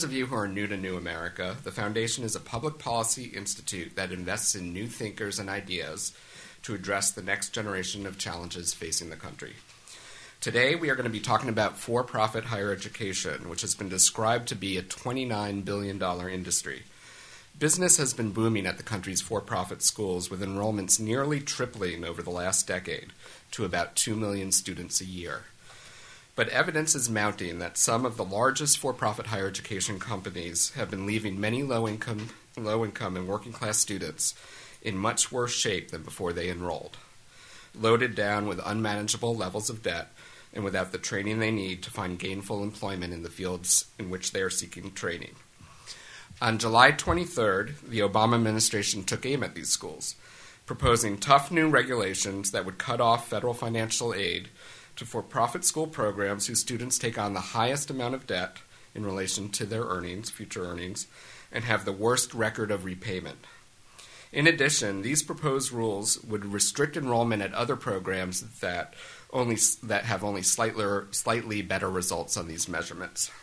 those of you who are new to New America, the Foundation is a public policy institute that invests in new thinkers and ideas to address the next generation of challenges facing the country. Today, we are going to be talking about for-profit higher education, which has been described to be a $29 billion industry. Business has been booming at the country's for-profit schools, with enrollments nearly tripling over the last decade to about 2 million students a year. But evidence is mounting that some of the largest for-profit higher education companies have been leaving many low-income and working-class students in much worse shape than before they enrolled, loaded down with unmanageable levels of debt and without the training they need to find gainful employment in the fields in which they are seeking training. On July 23rd, the Obama administration took aim at these schools, proposing tough new regulations that would cut off federal financial aid to for-profit school programs whose students take on the highest amount of debt in relation to their future earnings, and have the worst record of repayment. In addition, these proposed rules would restrict enrollment at other programs that have only slightly better results on these measurements.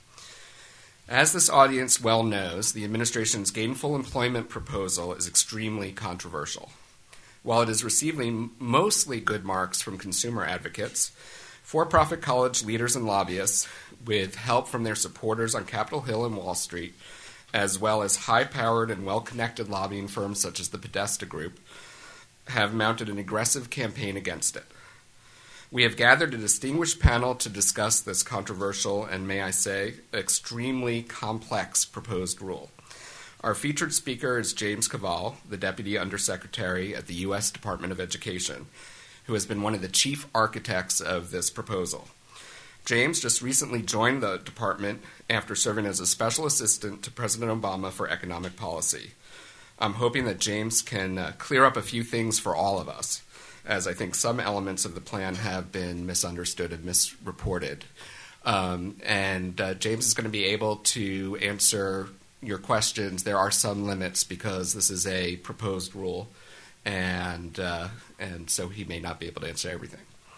As this audience well knows, the administration's gainful employment proposal is extremely controversial. While it is receiving mostly good marks from consumer advocates, for-profit college leaders and lobbyists, with help from their supporters on Capitol Hill and Wall Street, as well as high-powered and well-connected lobbying firms such as the Podesta Group, have mounted an aggressive campaign against it. We have gathered a distinguished panel to discuss this controversial and, may I say, extremely complex proposed rule. Our featured speaker is James Kvaal, the Deputy Undersecretary at the U.S. Department of Education, who has been one of the chief architects of this proposal. James just recently joined the department after serving as a special assistant to President Obama for economic policy. I'm hoping that James can clear up a few things for all of us, as I think some elements of the plan have been misunderstood and misreported. James is going to be able to answer your questions. There are some limits because this is a proposed rule, and so he may not be able to answer everything.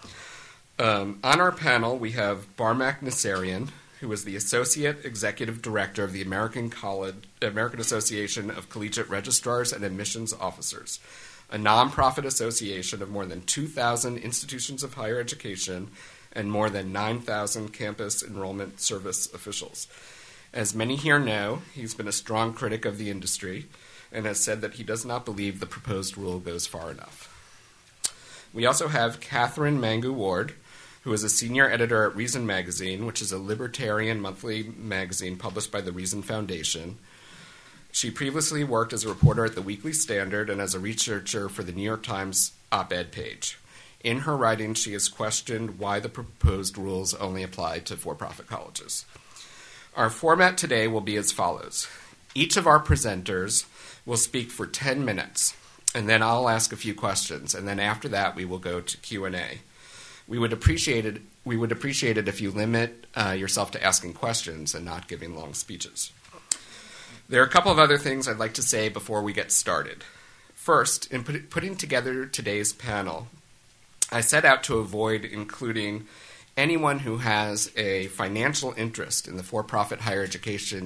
On our panel, we have Barmak Nassarian, who is the Associate Executive Director of the American Association of Collegiate Registrars and Admissions Officers, a nonprofit association of more than 2,000 institutions of higher education and more than 9,000 campus enrollment service officials. As many here know, he's been a strong critic of the industry and has said that he does not believe the proposed rule goes far enough. We also have Catherine Mangu Ward, who is a senior editor at Reason Magazine, which is a libertarian monthly magazine published by the Reason Foundation. She previously worked as a reporter at the Weekly Standard and as a researcher for the New York Times op-ed page. In her writing, she has questioned why the proposed rules only apply to for-profit colleges. Our format today will be as follows. Each of our presenters will speak for 10 minutes, and then I'll ask a few questions, and then after that we will go to Q&A. We would appreciate it if you limit yourself to asking questions and not giving long speeches. There are a couple of other things I'd like to say before we get started. First, in putting together today's panel, I set out to avoid including anyone who has a financial interest in the for-profit higher education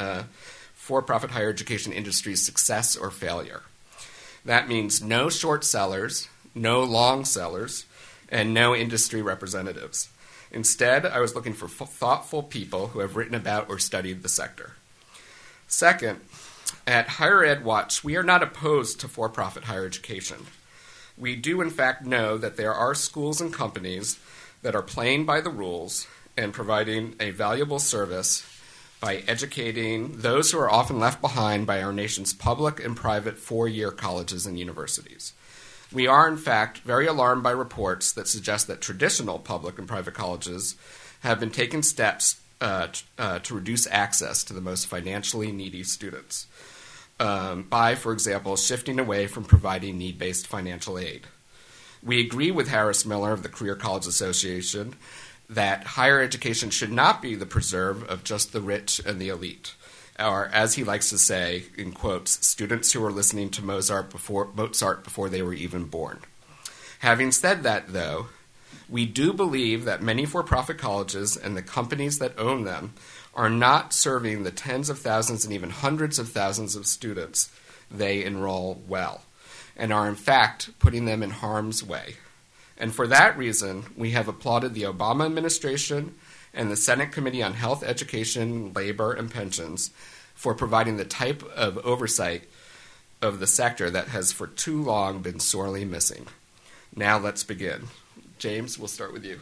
industry's success or failure. That means no short sellers, no long sellers, and no industry representatives. Instead, I was looking for thoughtful people who have written about or studied the sector. Second, at Higher Ed Watch, we are not opposed to for-profit higher education. We do, in fact, know that there are schools and companies that are playing by the rules and providing a valuable service by educating those who are often left behind by our nation's public and private four-year colleges and universities. We are, in fact, very alarmed by reports that suggest that traditional public and private colleges have been taking steps to reduce access to the most financially needy students by, for example, shifting away from providing need-based financial aid. We agree with Harris Miller of the Career College Association that higher education should not be the preserve of just the rich and the elite, or as he likes to say, in quotes, students who were listening to Mozart before they were even born. Having said that, though, we do believe that many for-profit colleges and the companies that own them are not serving the tens of thousands and even hundreds of thousands of students they enroll well, and are in fact putting them in harm's way. And for that reason, we have applauded the Obama administration and the Senate Committee on Health, Education, Labor, and Pensions for providing the type of oversight of the sector that has for too long been sorely missing. Now let's begin. James, we'll start with you.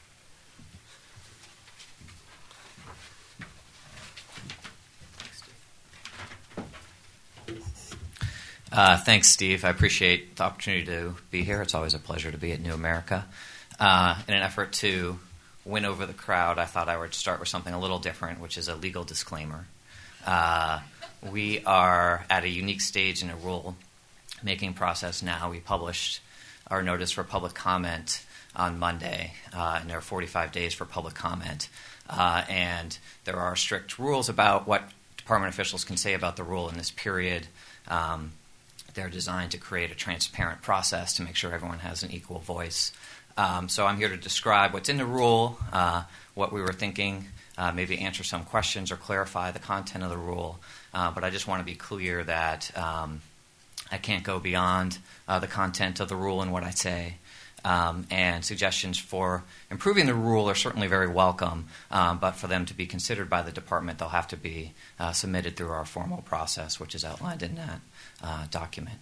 Thanks, Steve. I appreciate the opportunity to be here. It's always a pleasure to be at New America. In an effort to win over the crowd, I thought I would start with something a little different, which is a legal disclaimer. We are at a unique stage in a rule-making process now. We published our notice for public comment on Monday, and there are 45 days for public comment. And there are strict rules about what department officials can say about the rule in this period. They're designed to create a transparent process to make sure everyone has an equal voice. So I'm here to describe what's in the rule, what we were thinking, maybe answer some questions or clarify the content of the rule. But I just want to be clear that I can't go beyond the content of the rule and what I say. And suggestions for improving the rule are certainly very welcome, but for them to be considered by the department, they'll have to be submitted through our formal process, which is outlined in that document.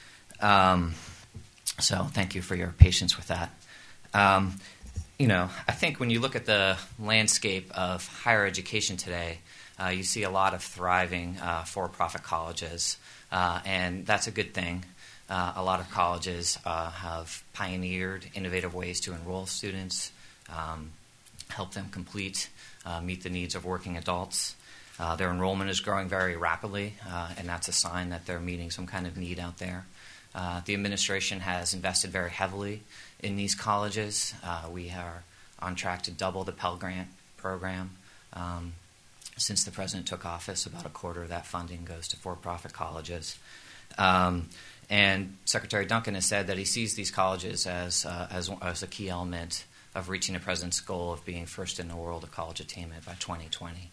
So thank you for your patience with that. I think when you look at the landscape of higher education today, you see a lot of thriving for-profit colleges, and that's a good thing. A lot of colleges have pioneered innovative ways to enroll students, help them meet the needs of working adults. Their enrollment is growing very rapidly, and that's a sign that they're meeting some kind of need out there. The administration has invested very heavily in these colleges. We are on track to double the Pell Grant program. Since the president took office, about a quarter of that funding goes to for-profit colleges. And Secretary Duncan has said that he sees these colleges as a key element of reaching the president's goal of being first in the world of college attainment by 2020.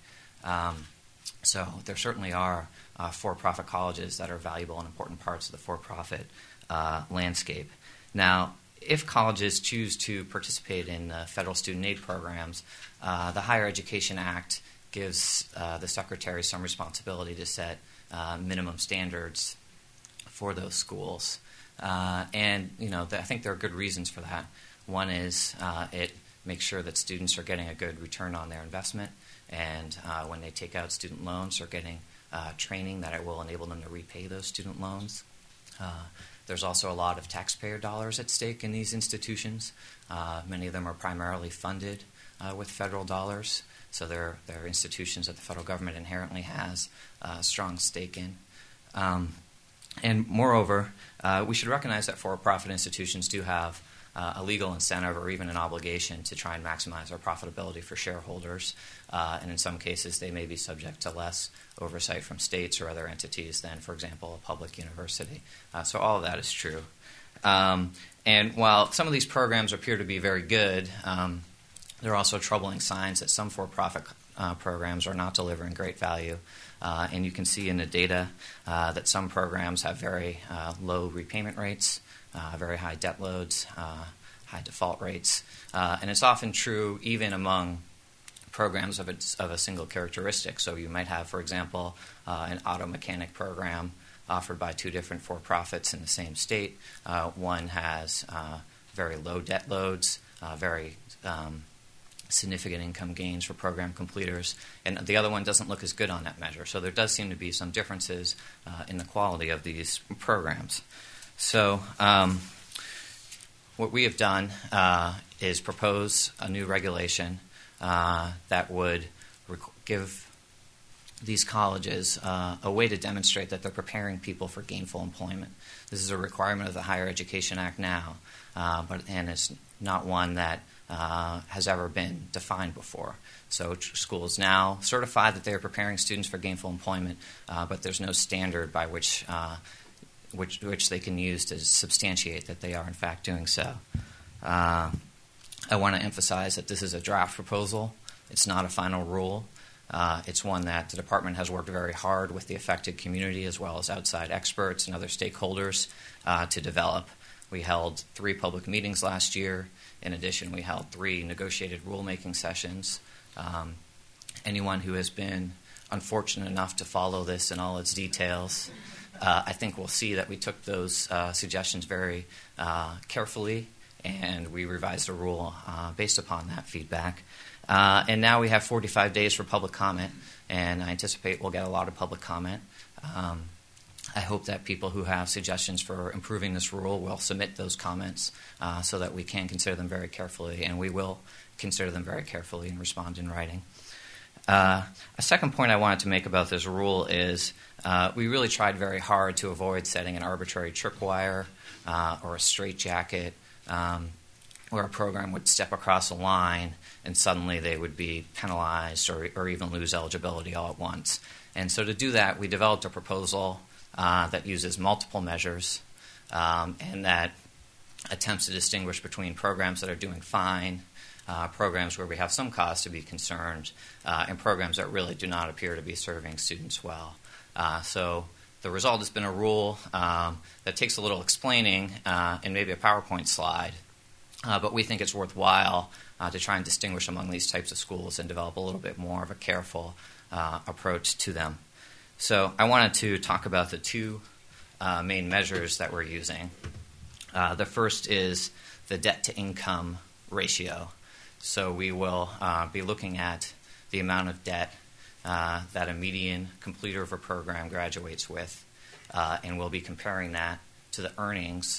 So there certainly are for-profit colleges that are valuable and important parts of the for-profit landscape. Now, if colleges choose to participate in federal student aid programs, the Higher Education Act gives the Secretary some responsibility to set minimum standards for those schools. I think there are good reasons for that. One is it makes sure that students are getting a good return on their investment, and when they take out student loans, they're getting training that it will enable them to repay those student loans. There's also a lot of taxpayer dollars at stake in these institutions. Many of them are primarily funded with federal dollars, so they're institutions that the federal government inherently has a strong stake in. And moreover, we should recognize that for-profit institutions do have a legal incentive or even an obligation to try and maximize their profitability for shareholders. And in some cases, they may be subject to less oversight from states or other entities than, for example, a public university. So all of that is true. And while some of these programs appear to be very good, there are also troubling signs that some for-profit programs are not delivering great value. And you can see in the data that some programs have very low repayment rates, very high debt loads, high default rates. And it's often true even among programs of a single characteristic. So you might have, for example, an auto mechanic program offered by two different for-profits in the same state. One has very low debt loads, very significant income gains for program completers, and the other one doesn't look as good on that measure. So there does seem to be some differences in the quality of these programs. So what we have done is propose a new regulation that would give these colleges a way to demonstrate that they're preparing people for gainful employment. This is a requirement of the Higher Education Act now, and it's not one that has ever been defined before. So schools now certify that they are preparing students for gainful employment, but there's no standard by which they can use to substantiate that they are in fact doing so. I want to emphasize that this is a draft proposal. It's not a final rule. It's one that the department has worked very hard with the affected community as well as outside experts and other stakeholders to develop. We held 3 public meetings last year. In addition, we held 3 negotiated rulemaking sessions. Anyone who has been unfortunate enough to follow this in all its details, I think will see that we took those suggestions very carefully, and we revised a rule based upon that feedback. And now we have 45 days for public comment, and I anticipate we'll get a lot of public comment. I hope that people who have suggestions for improving this rule will submit those comments so that we can consider them very carefully, and we will consider them very carefully and respond in writing. A second point I wanted to make about this rule is we really tried very hard to avoid setting an arbitrary tripwire or a straitjacket where a program would step across a line and suddenly they would be penalized or even lose eligibility all at once. And so to do that, we developed a proposal that uses multiple measures and that attempts to distinguish between programs that are doing fine, programs where we have some cause to be concerned, and programs that really do not appear to be serving students well. So the result has been a rule that takes a little explaining and maybe a PowerPoint slide, but we think it's worthwhile to try and distinguish among these types of schools and develop a little bit more of a careful approach to them. So I wanted to talk about the 2 main measures that we're using. The first is the debt-to-income ratio. So we will be looking at the amount of debt that a median completer of a program graduates with, and we'll be comparing that to the earnings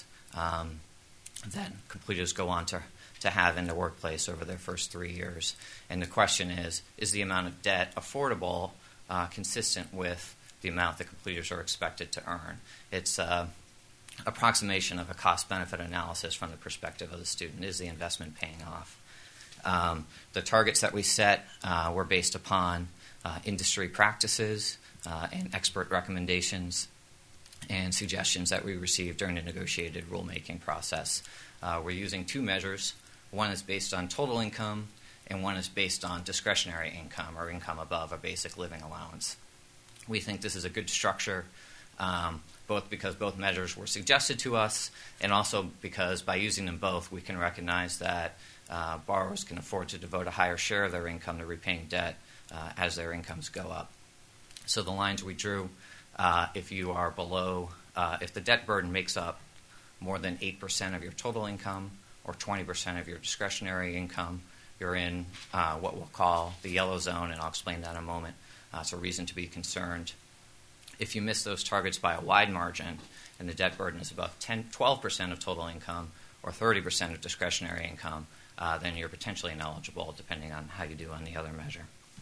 that completers go on to have in the workplace over their first 3 years. And the question is the amount of debt affordable consistent with the amount that completers are expected to earn? It's an approximation of a cost-benefit analysis from the perspective of the student. Is the investment paying off? The targets that we set were based upon industry practices and expert recommendations and suggestions that we received during the negotiated rulemaking process. We're using 2 measures. One is based on total income, and one is based on discretionary income or income above a basic living allowance. We think this is a good structure, both because both measures were suggested to us, and also because by using them both, we can recognize that borrowers can afford to devote a higher share of their income to repaying debt as their incomes go up. So the lines we drew, if you are below, if the debt burden makes up more than 8% of your total income or 20% of your discretionary income, you're in what we'll call the yellow zone, and I'll explain that in a moment. It's a reason to be concerned. If you miss those targets by a wide margin and the debt burden is above 12% of total income or 30% of discretionary income, then you're potentially ineligible depending on how you do on the other measure.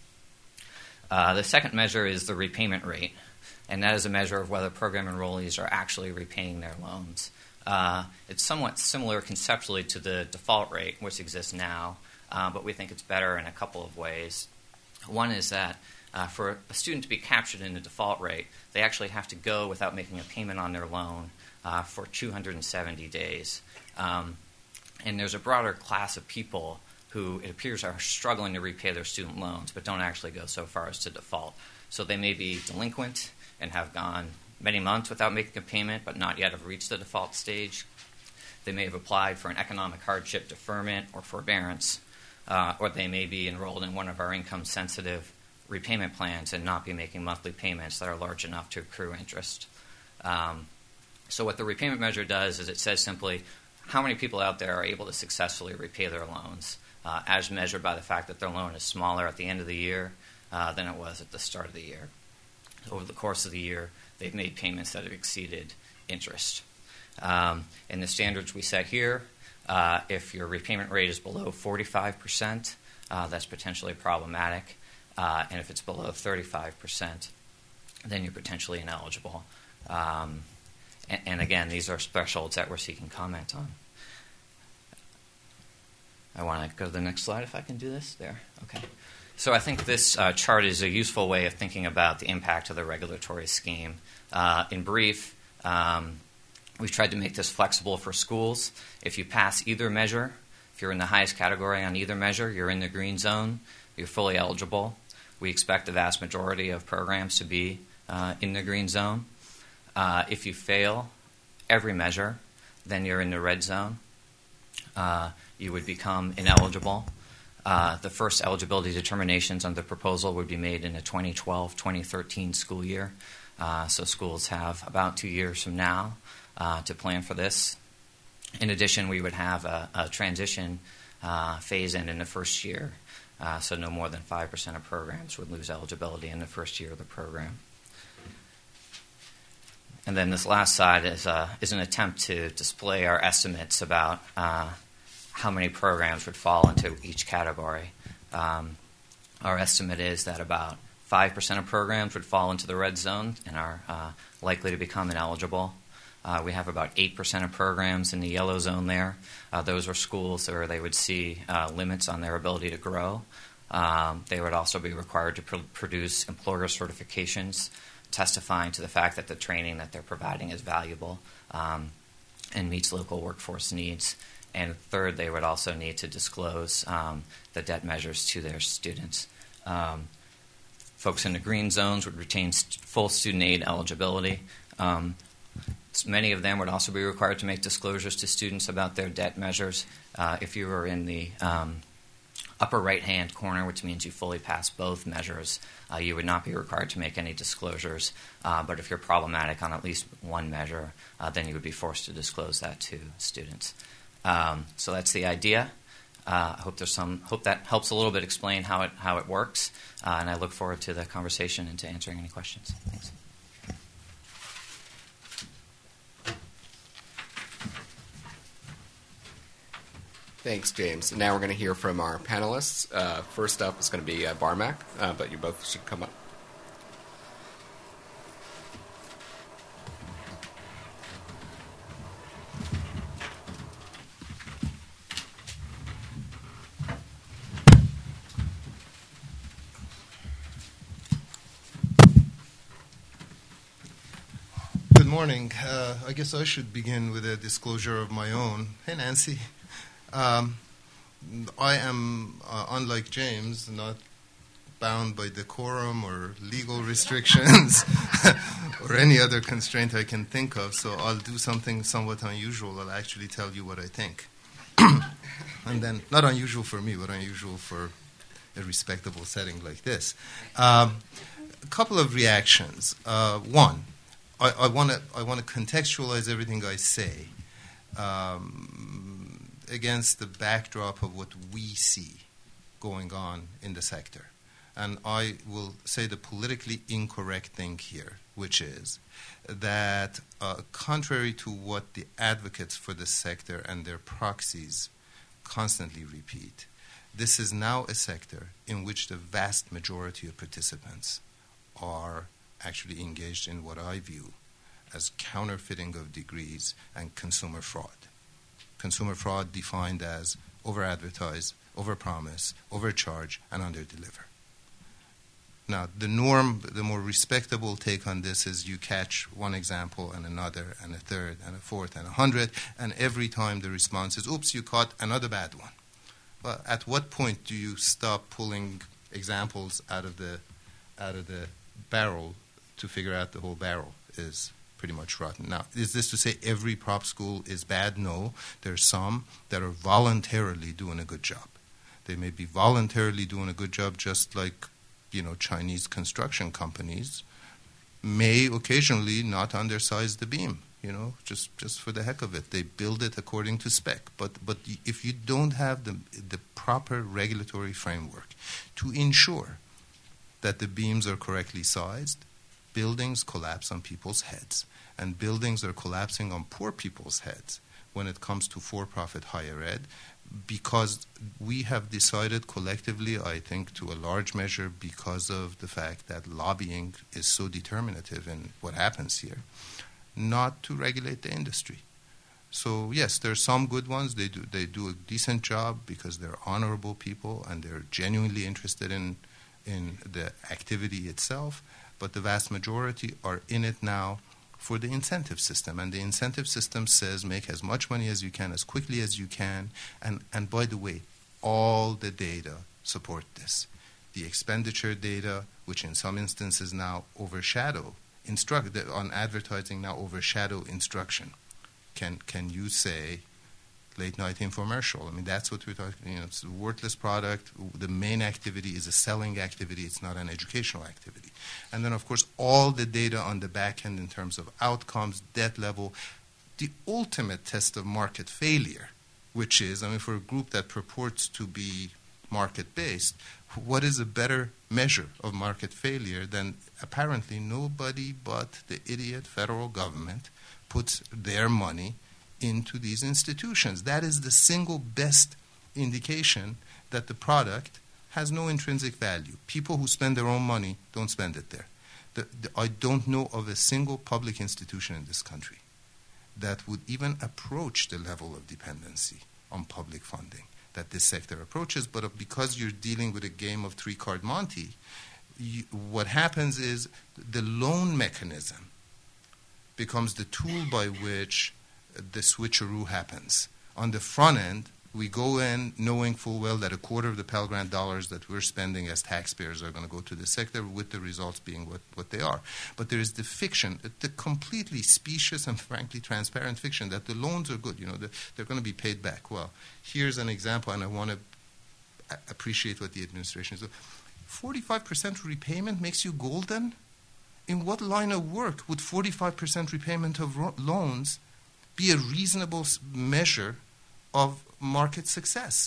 The second measure is the repayment rate, and that is a measure of whether program enrollees are actually repaying their loans. It's somewhat similar conceptually to the default rate, which exists now, but we think it's better in a couple of ways. One is that for a student to be captured in the default rate, they actually have to go without making a payment on their loan for 270 days. And there's a broader class of people who it appears are struggling to repay their student loans but don't actually go so far as to default. So they may be delinquent and have gone many months without making a payment but not yet have reached the default stage. They may have applied for an economic hardship deferment or forbearance, or they may be enrolled in one of our income-sensitive repayment plans and not be making monthly payments that are large enough to accrue interest. So what the repayment measure does is it says simply how many people out there are able to successfully repay their loans as measured by the fact that their loan is smaller at the end of the year than it was at the start of the year. Over the course of the year, they've made payments that have exceeded interest. In the standards we set here, if your repayment rate is below 45%, that's potentially problematic. And if it's below 35%, then you're potentially ineligible. And again, these are thresholds that we're seeking comment on. I want to go to the next slide if I can do this. There. Okay. So I think this chart is a useful way of thinking about the impact of the regulatory scheme. In brief, we've tried to make this flexible for schools. If you pass either measure, if you're in the highest category on either measure, you're in the green zone, you're fully eligible. we expect the vast majority of programs to be in the green zone. If you fail every measure, then you're in the red zone. You would become ineligible. The first eligibility determinations on the proposal would be made in the 2012-2013 school year. So schools have about 2 years from now to plan for this. In addition, we would have a transition phase in the first year. So no more than 5% of programs would lose eligibility in the first year of the program. And then this last slide is an attempt to display our estimates about how many programs would fall into each category. Our estimate is that about 5% of programs would fall into the red zone and are likely to become ineligible. We have about 8% of programs in the yellow zone there. Those are schools where they would see limits on their ability to grow. They would also be required to produce employer certifications testifying to the fact that the training that they're providing is valuable and meets local workforce needs. And third, they would also need to disclose the debt measures to their students. Folks in the green zones would retain full student aid eligibility. Many of them would also be required to make disclosures to students about their debt measures. If you were in the upper right-hand corner, which means you fully pass both measures, you would not be required to make any disclosures. But if you're problematic on at least one measure, then you would be forced to disclose that to students. So that's the idea. I hope that helps a little bit explain how it works, and I look forward to the conversation and to answering any questions. Thanks. Thanks, James. And now we're going to hear from our panelists. First up is going to be Barmak, but you both should come up. Good morning. I guess I should begin with a disclosure of my own. Hey, Nancy. I am, unlike James, not bound by decorum or legal restrictions or any other constraint I can think of, so I'll do something somewhat unusual. I'll actually tell you what I think. And then, not unusual for me, but unusual for a respectable setting like this. A couple of reactions. One, I want to contextualize everything I say against the backdrop of what we see going on in the sector. And I will say the politically incorrect thing here, which is that contrary to what the advocates for the sector and their proxies constantly repeat, this is now a sector in which the vast majority of participants are actually engaged in what I view as counterfeiting of degrees and consumer fraud. Consumer fraud defined as over-advertise, over-promise, overcharge, and under-deliver. Now, the norm, the more respectable take on this is you catch one example and another and a third and a fourth and 100, and every time the response is, oops, you caught another bad one. Well, at what point do you stop pulling examples out of the barrel to figure out the whole barrel is pretty much rotten? Now, is this to say every prop school is bad? No. There are some that are voluntarily doing a good job. They may be voluntarily doing a good job, just like, Chinese construction companies may occasionally not undersize the beam, just for the heck of it. They build it according to spec. But if you don't have the proper regulatory framework to ensure that the beams are correctly sized, buildings collapse on people's heads, and buildings are collapsing on poor people's heads when it comes to for-profit higher ed, because we have decided collectively, I think to a large measure because of the fact that lobbying is so determinative in what happens here, not to regulate the industry. So yes, there are some good ones. They do a decent job because they're honorable people and they're genuinely interested in the activity itself, but the vast majority are in it now for the incentive system. And the incentive system says make as much money as you can, as quickly as you can. And by the way, all the data support this. the expenditure data, which in some instances now overshadow on advertising now overshadow instruction. Can you say late night infomercial? I mean, that's what we're talking. It's a worthless product. The main activity is a selling activity. It's not an educational activity. And then, of course, all the data on the back end in terms of outcomes, debt level, the ultimate test of market failure, which is, I mean, for a group that purports to be market-based, what is a better measure of market failure than apparently nobody but the idiot federal government puts their money into these institutions? That is the single best indication that the product has no intrinsic value. People who spend their own money don't spend it there. I don't know of a single public institution in this country that would even approach the level of dependency on public funding that this sector approaches. But because you're dealing with a game of three-card Monte, what happens is the loan mechanism becomes the tool by which the switcheroo happens. On the front end, we go in knowing full well that a quarter of the Pell Grant dollars that we're spending as taxpayers are going to go to the sector, with the results being what they are. But there is the fiction, the completely specious and frankly transparent fiction that the loans are good. They're going to be paid back. Well, here's an example, and I want to appreciate what the administration is doing. 45% repayment makes you golden? In what line of work would 45% repayment of loans be a reasonable measure of market success?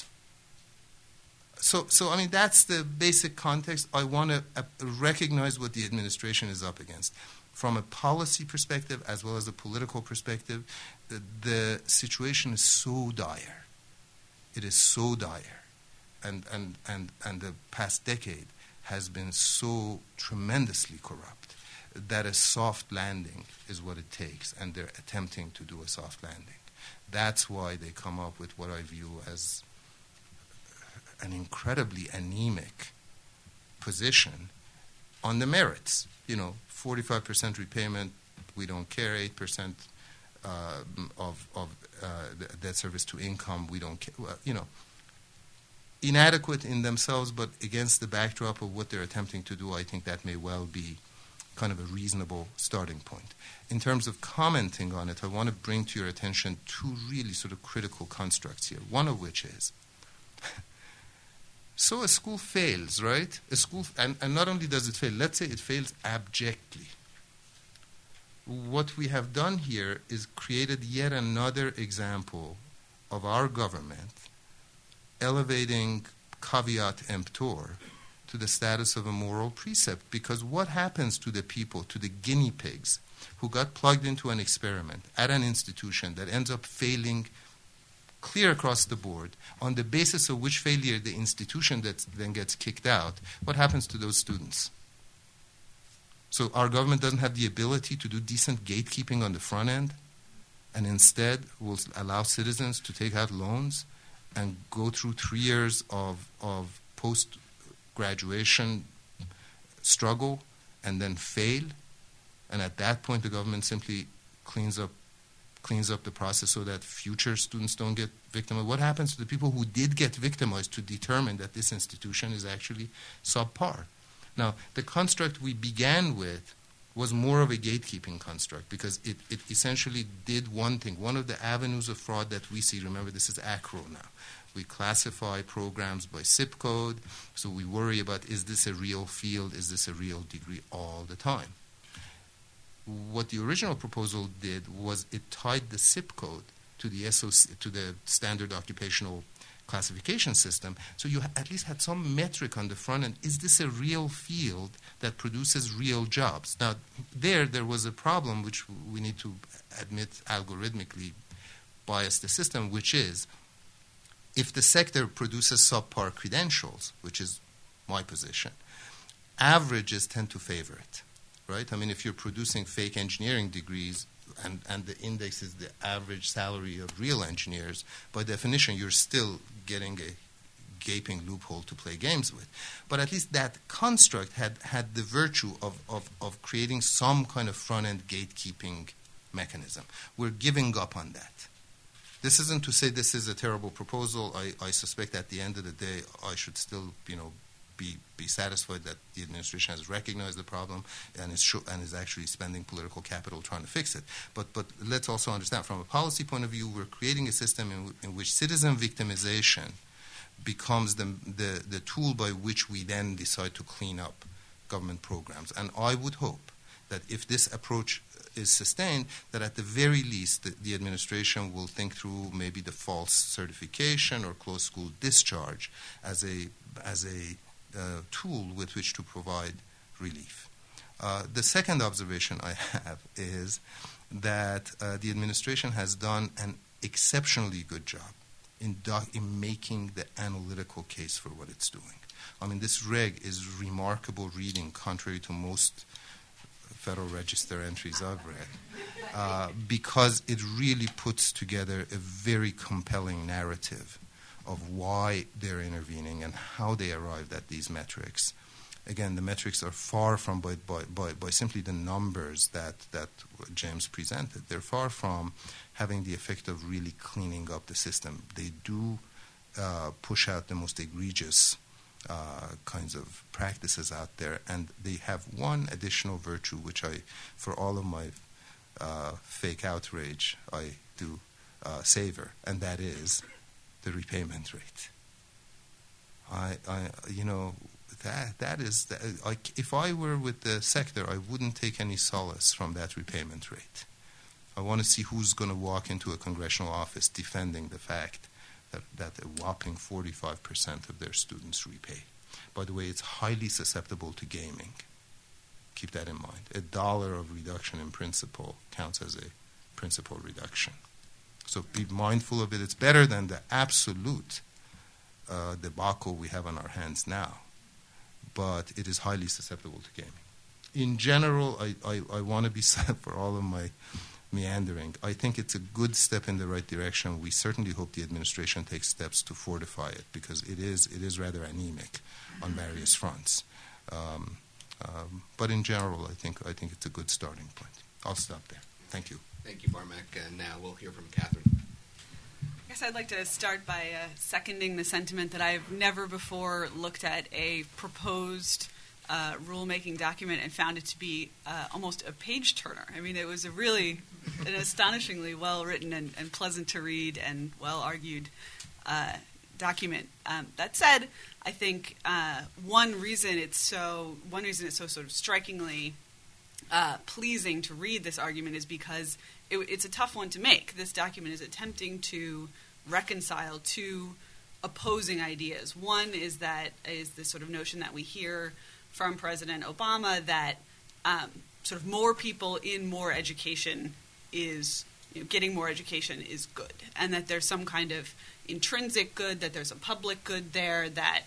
So I mean, that's the basic context. I want to recognize what the administration is up against. From a policy perspective as well as a political perspective, the situation is so dire. It is so dire. And the past decade has been so tremendously corrupt that a soft landing is what it takes, and they're attempting to do a soft landing. That's why they come up with what I view as an incredibly anemic position on the merits. 45% repayment, we don't care. 8% of debt service to income, we don't care. Inadequate in themselves, but against the backdrop of what they're attempting to do, I think that may well be kind of a reasonable starting point. In terms of commenting on it, I want to bring to your attention two really sort of critical constructs here, one of which is, so a school fails, right? And not only does it fail, let's say it fails abjectly. What we have done here is created yet another example of our government elevating caveat emptor to the status of a moral precept. Because what happens to the people, to the guinea pigs, who got plugged into an experiment at an institution that ends up failing clear across the board, on the basis of which failure the institution that then gets kicked out, what happens to those students? So our government doesn't have the ability to do decent gatekeeping on the front end, and instead will allow citizens to take out loans and go through 3 years of post-graduation struggle and then fail. And at that point, the government simply cleans up the process so that future students don't get victimized. What happens to the people who did get victimized to determine that this institution is actually subpar? Now, the construct we began with was more of a gatekeeping construct because it essentially did one thing. One of the avenues of fraud that we see, remember this is ACRO now, we classify programs by zip code, so we worry about, is this a real field, is this a real degree all the time. What the original proposal did was it tied the zip code to the SOC, to the standard occupational classification system, so you at least had some metric on the front end. Is this a real field that produces real jobs? Now, there was a problem which we need to admit algorithmically biased the system, which is if the sector produces subpar credentials, which is my position, averages tend to favor it, right? I mean, if you're producing fake engineering degrees, and the index is the average salary of real engineers, by definition, you're still getting a gaping loophole to play games with. But at least that construct had the virtue of creating some kind of front-end gatekeeping mechanism. We're giving up on that. This isn't to say this is a terrible proposal. I suspect at the end of the day, I should still, be satisfied that the administration has recognized the problem and is actually spending political capital trying to fix it. But let's also understand, from a policy point of view, we're creating a system in which citizen victimization becomes the tool by which we then decide to clean up government programs. And I would hope that if this approach is sustained, that at the very least the administration will think through maybe the false certification or closed school discharge as a tool with which to provide relief. The second observation I have is that the administration has done an exceptionally good job in making the analytical case for what it's doing. I mean, this reg is remarkable reading, contrary to most Federal Register entries I've read, because it really puts together a very compelling narrative of why they're intervening and how they arrived at these metrics. Again, the metrics are far from by simply the numbers that James presented. They're far from having the effect of really cleaning up the system. They do push out the most egregious kinds of practices out there, and they have one additional virtue, which for all of my fake outrage, I do savor, and that is the repayment rate. If I were with the sector, I wouldn't take any solace from that repayment rate. I want to see who's going to walk into a congressional office defending the fact that a whopping 45% of their students repay. By the way, it's highly susceptible to gaming. Keep that in mind. $1 of reduction in principal counts as a principal reduction. So be mindful of it. It's better than the absolute debacle we have on our hands now, but it is highly susceptible to gaming. In general, I want to be sad for all of my meandering. I think it's a good step in the right direction. We certainly hope the administration takes steps to fortify it, because it is rather anemic on various fronts. But in general, I think it's a good starting point. I'll stop there. Thank you. Thank you, Barmek. And now we'll hear from Catherine. I guess I'd like to start by seconding the sentiment that I've never before looked at a proposed rulemaking document and found it to be almost a page-turner. I mean, it was an astonishingly well-written and pleasant to read and well-argued document. That said, I think one reason it's so sort of strikingly pleasing to read this argument is because it's a tough one to make. This document is attempting to reconcile two opposing ideas. One is this sort of notion that we hear from President Obama that sort of more people in more education is, getting more education is good, and that there's some kind of intrinsic good, that there's a public good there that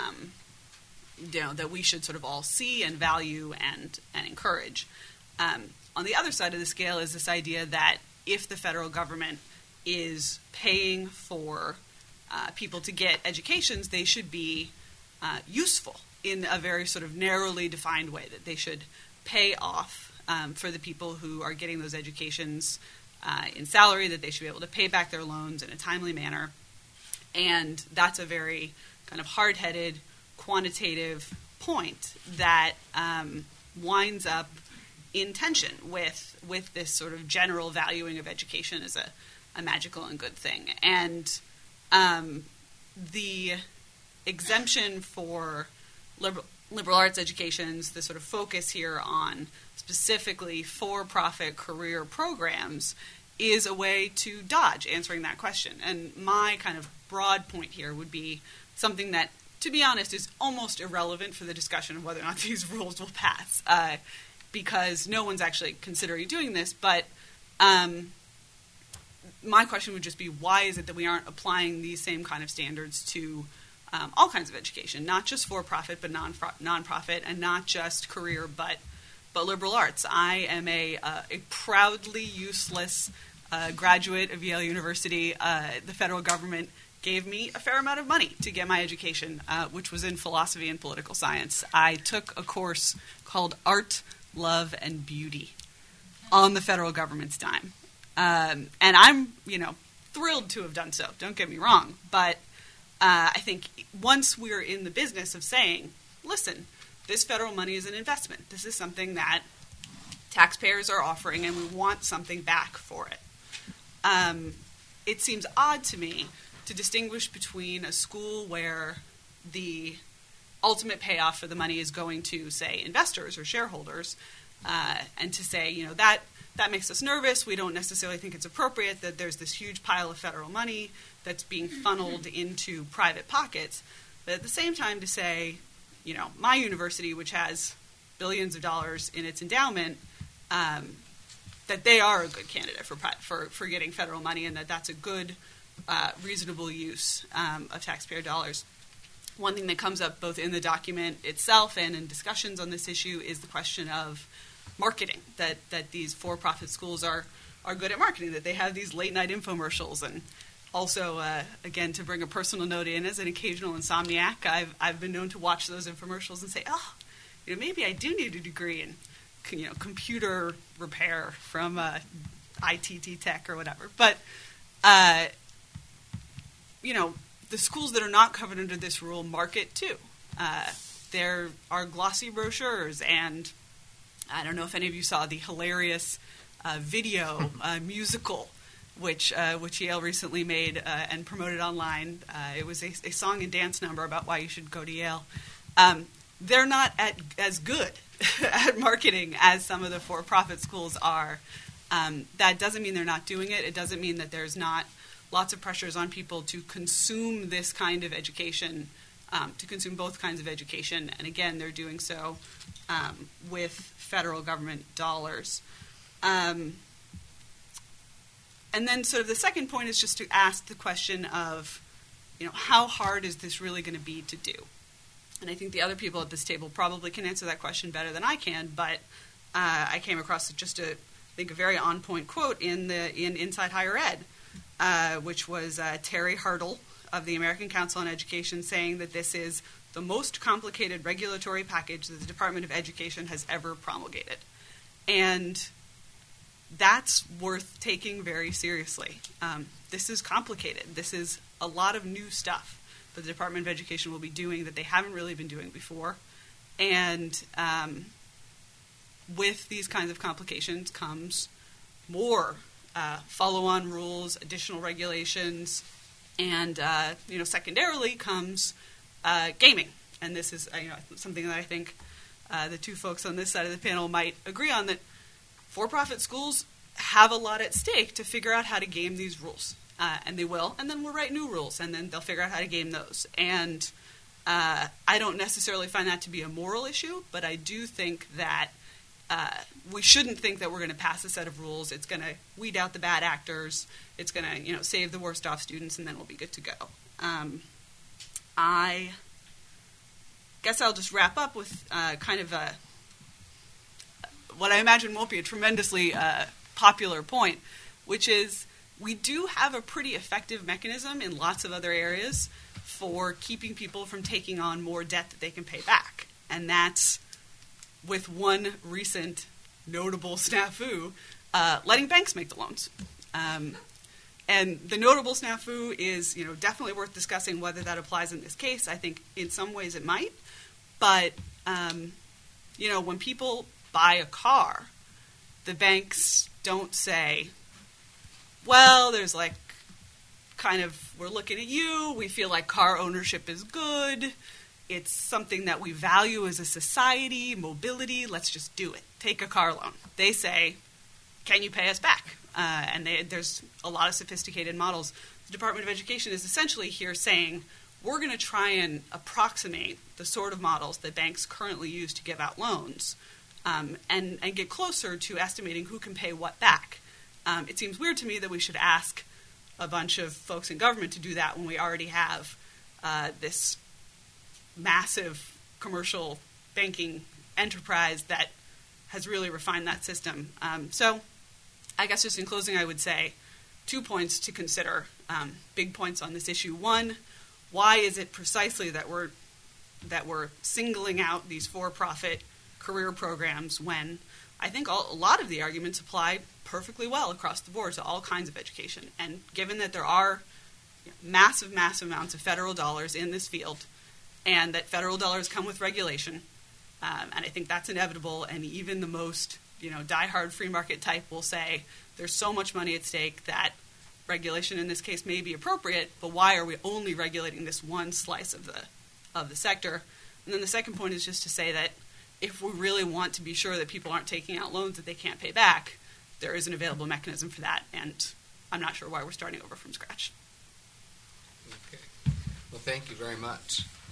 that we should sort of all see and value and encourage. On the other side of the scale is this idea that if the federal government is paying for people to get educations, they should be useful in a very sort of narrowly defined way, that they should pay off for the people who are getting those educations in salary, that they should be able to pay back their loans in a timely manner. And that's a very kind of hard-headed, quantitative point that winds up in tension with this sort of general valuing of education as a magical and good thing. And the exemption for liberal arts educations, the sort of focus here on specifically for-profit career programs, is a way to dodge answering that question. And my kind of broad point here would be something that, to be honest, is almost irrelevant for the discussion of whether or not these rules will pass, because no one's actually considering doing this. But my question would just be, why is it that we aren't applying these same kind of standards to all kinds of education, not just for-profit but non-profit, and not just career but liberal arts? I am a proudly useless graduate of Yale University. The federal government gave me a fair amount of money to get my education, which was in philosophy and political science. I took a course called Art, Love, and Beauty on the federal government's dime. And I'm, thrilled to have done so. Don't get me wrong. But I think once we're in the business of saying listen, this federal money is an investment. This is something that taxpayers are offering, and we want something back for it. It seems odd to me to distinguish between a school where the ultimate payoff for the money is going to, say, investors or shareholders, and to say, that makes us nervous. We don't necessarily think it's appropriate that there's this huge pile of federal money that's being funneled into private pockets. But at the same time to say, my university, which has billions of dollars in its endowment, that they are a good candidate for getting federal money, and that's a good, reasonable use of taxpayer dollars. One thing that comes up both in the document itself and in discussions on this issue is the question of marketing, that these for-profit schools are good at marketing, that they have these late-night infomercials. And also, again, to bring a personal note in, as an occasional insomniac, I've been known to watch those infomercials and say, maybe I do need a degree in computer repair from ITT Tech or whatever. But, the schools that are not covered under this rule market too. There are glossy brochures, and I don't know if any of you saw the hilarious video musical which Yale recently made and promoted online. It was a song and dance number about why you should go to Yale. They're not as good at marketing as some of the for-profit schools are. That doesn't mean they're not doing it. It doesn't mean that there's not lots of pressures on people to consume this kind of education, to consume both kinds of education. And again, they're doing so with federal government dollars. And then sort of the second point is just to ask the question of, how hard is this really going to be to do? And I think the other people at this table probably can answer that question better than I can, but I came across just a very on-point quote in Inside Higher Ed, which was Terry Hartle of the American Council on Education saying that this is the most complicated regulatory package that the Department of Education has ever promulgated. And that's worth taking very seriously. This is complicated. This is a lot of new stuff that the Department of Education will be doing that they haven't really been doing before. And with these kinds of complications comes more follow-on rules, additional regulations, and secondarily comes gaming. And this is something that I think the two folks on this side of the panel might agree on, that for-profit schools have a lot at stake to figure out how to game these rules. And they will, and then we'll write new rules, and then they'll figure out how to game those. And I don't necessarily find that to be a moral issue, but I do think that we shouldn't think that we're going to pass a set of rules. It's going to weed out the bad actors. It's going to, save the worst off students, and then we'll be good to go. I guess I'll just wrap up with kind of what I imagine won't be a tremendously popular point, which is we do have a pretty effective mechanism in lots of other areas for keeping people from taking on more debt that they can pay back. And that's, with one recent notable snafu, letting banks make the loans. And the notable snafu is, definitely worth discussing whether that applies in this case. I think in some ways it might. But, when people buy a car, the banks don't say, well, there's we're looking at you, we feel like car ownership is good, it's something that we value as a society, mobility, let's just do it. Take a car loan. They say, can you pay us back? And there's a lot of sophisticated models. The Department of Education is essentially here saying, we're going to try and approximate the sort of models that banks currently use to give out loans, and get closer to estimating who can pay what back. It seems weird to me that we should ask a bunch of folks in government to do that when we already have this massive commercial banking enterprise that has really refined that system. So I guess just in closing, I would say 2 points to consider, big points on this issue. One, why is it precisely that we're singling out these for-profit career programs when I think a lot of the arguments apply perfectly well across the board to all kinds of education? And given that there are massive, massive amounts of federal dollars in this field, and that federal dollars come with regulation. And I think that's inevitable, and even the most diehard free market type will say there's so much money at stake that regulation in this case may be appropriate, but why are we only regulating this one slice of the sector? And then the second point is just to say that if we really want to be sure that people aren't taking out loans that they can't pay back, there is an available mechanism for that, and I'm not sure why we're starting over from scratch. Okay. Well, thank you very much.